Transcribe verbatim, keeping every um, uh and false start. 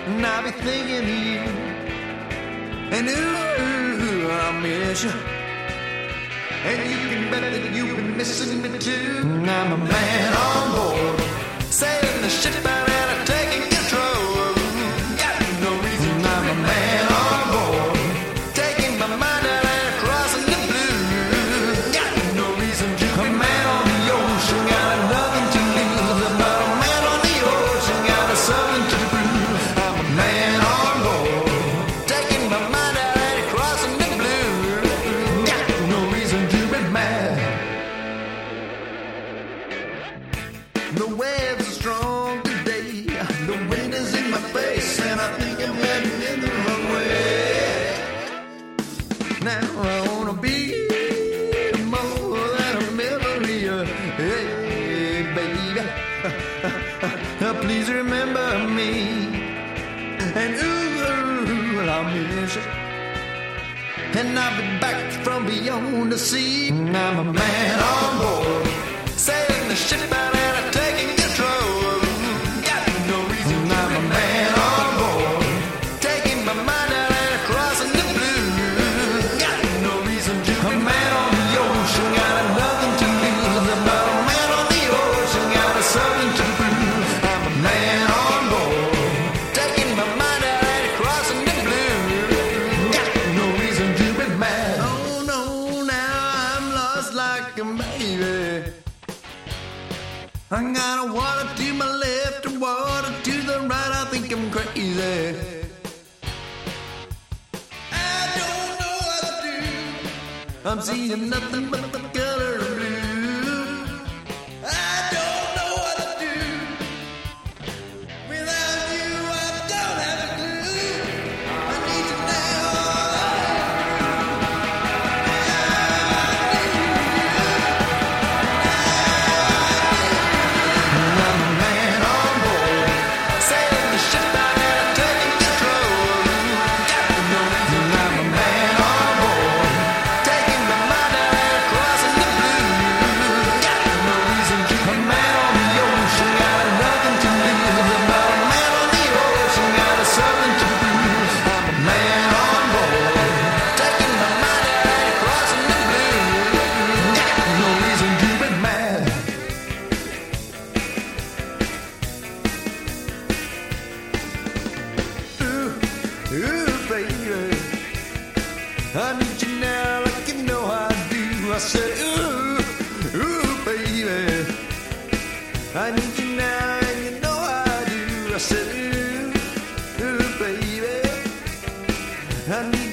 and I'll be thinking of you. And ooh, I'll miss you. And you can bet that you've been missing me too. I'm a man on board, sailing the ship out and taking control. Got no reason. I'm a man on board, taking my mind out and crossing the blue. Got no reason to. A man on the ocean, got nothing to lose. But a man on the ocean, got something to prove. I'm a man on board, taking my mind out and crossing the blue. Got no reason to be mad. The waves are strong today. The wind is in my face, and I think I'm heading in the wrong way. Now I wanna be more than a memory. Hey, baby, please remember me. And ooh, I'll miss you. And I'll be back from beyond the sea. I'm a man on board, sailing the ship out and I'm taking control. Got no reason. I'm a man on board, taking my mind out and crossing the blue. Got no reason to. A man on the ocean, got nothing to lose. But a man on the ocean, got something to prove. I'm a man on board, taking my mind out and crossing the blue. Got no reason to be mad. Oh no, now I'm lost like a baby. I got a water to my left and water to the right. I think I'm crazy. I don't know what to do. I'm seeing nothing but the color of blue. I don't know what to do. Without you, I don't have a clue. I need you now. I'm a man on board, sailing the ship out and I'm taking control. Got no reason. I'm a man on board, taking my mind out and crossing the blue. Got no reason to. A man on the ocean, got nothing to lose. But a man on the ocean, got something to prove. I'm a man on board, taking my mind out and crossing the blue. Got no reason to be mad. Ooh, ooh, baby, I need you now like you know I do. I said, ooh, ooh, baby, I need you now and you know I do. I said, ooh, ooh, baby, I need